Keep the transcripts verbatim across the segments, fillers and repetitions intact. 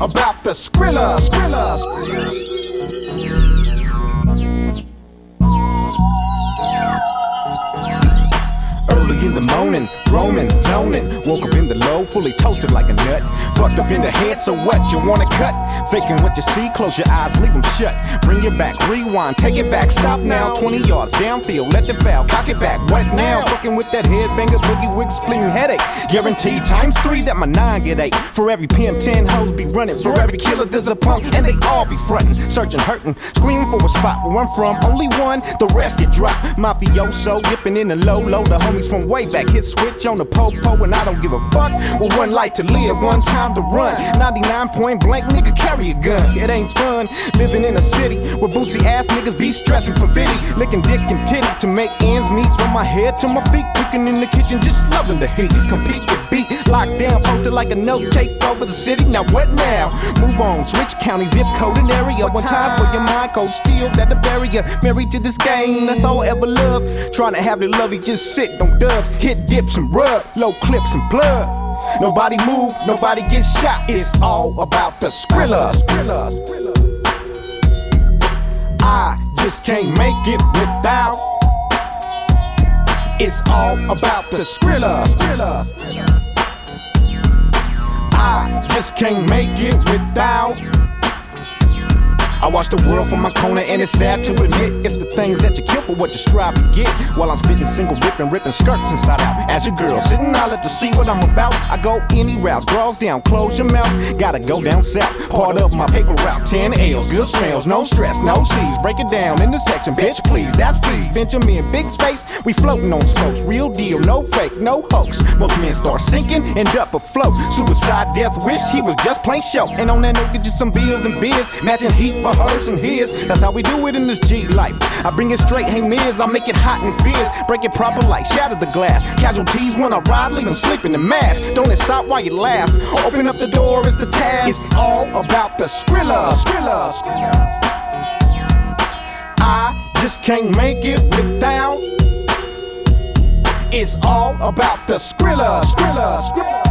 about the Skrilla, Skrilla, Skrilla. Early in the morning, roaming, zoning. Woke up in the low, fully toasted like a nut. Fucked up in the head, so what? You wanna cut? Faking what you see, close your eyes, leave them shut. Bring it back, rewind, take it back, stop now. Twenty yards downfield, let the foul, cock it back. What now? Fucking with that headbanger, boogie wig, splitting headache. Guaranteed times three that my nine get eight. For every pimp, ten hoes be running. For every killer, there's a punk, and they all be frontin', searching, hurting, screaming for a spot where I'm from. Only one, the rest get dropped. Mafioso, dipping in the low, low. The homies from way back hit switch on the po-po, and I don't give a fuck. With one life to live, one time to run. ninety-nine point blank, nigga, carry a gun. It ain't fun living in a city where bootsy ass niggas be stressing for fifty, licking dick and titty to make ends meet. From my head to my feet, cooking in the kitchen, just loving the heat. Compete with beat, locked down, posted like a note, take over the city. Now what now? Move on, switch county, zip code and area. One time for your mind, cold steel, that the barrier. Married to this game, that's all I ever loved. Trying to have it lovely, just sit on dubs, hit dips and rub, low clips and blood. Nobody move, nobody gets shot. It's all about the Skrilla. I just can't make it without. It's all about the Skrilla. I just can't make it without. I watch the world from my corner and it's sad to admit it's the things that you kill for what you strive to get. While I'm spitting single ripping, ripping skirts inside out. As your girl sitting out to see what I'm about, I go any route, draws down, close your mouth. Gotta go down south, part of my paper route. Ten L's, good smells, no stress, no C's. Break it down in the section, bitch please, that's fees. Benjamin, big face, we floating on spokes. Real deal, no fake, no hoax. Most men start sinking, end up afloat. Suicide, death wish, he was just plain show. And on that note, get you some bills and beers, matching heat for hers and his. That's how we do it in this G life. I bring it straight, hey Miz, I make it hot and fierce. Break it proper like shatter the glass. Casualties when I ride, leave them sleeping in mass. Don't it stop while you last. Open up the door, it's the task. It's all about the Skrilla. Skrilla. I just can't make it without. It's all about the Skrilla. Skrilla.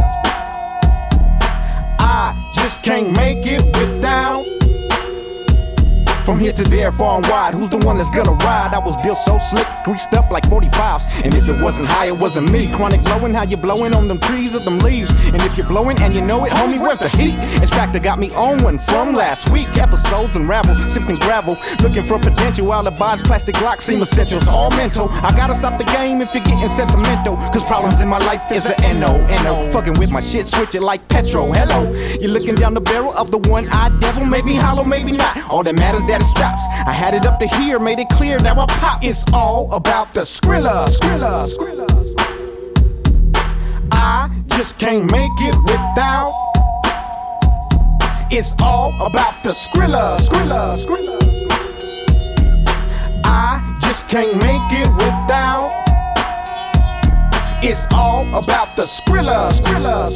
I just can't make it without. From here to there, far and wide, who's the one that's gonna ride? I was built so slick, greased up like forty-fives. And if it wasn't high, it wasn't me. Chronic blowing, how you blowing on them trees or them leaves? And if you're blowing and you know it, homie, where's the heat? In fact, I got me on one from last week. Episodes unravel, sifting gravel, looking for potential. While the bods, plastic locks seem essentials, all mental. I gotta stop the game if you're getting sentimental. Cause problems in my life is a N O, N O. Fucking with my shit, switch it like petrol. Hello, you're looking down the barrel of the one-eyed devil. Maybe hollow, maybe not. All that matters that it stops. I had it up to here, made it clear, now I pop. It's all about the Skrilla. Skrilla. I just can't make it without. It's all about the Skrilla. Skrilla. I just can't make it without. It's all about the Skrilla. Skrilla.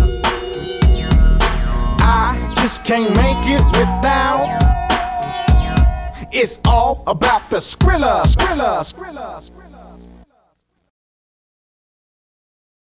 I just can't make it without. It's all about the Skrilla. Skrilla. Skrilla.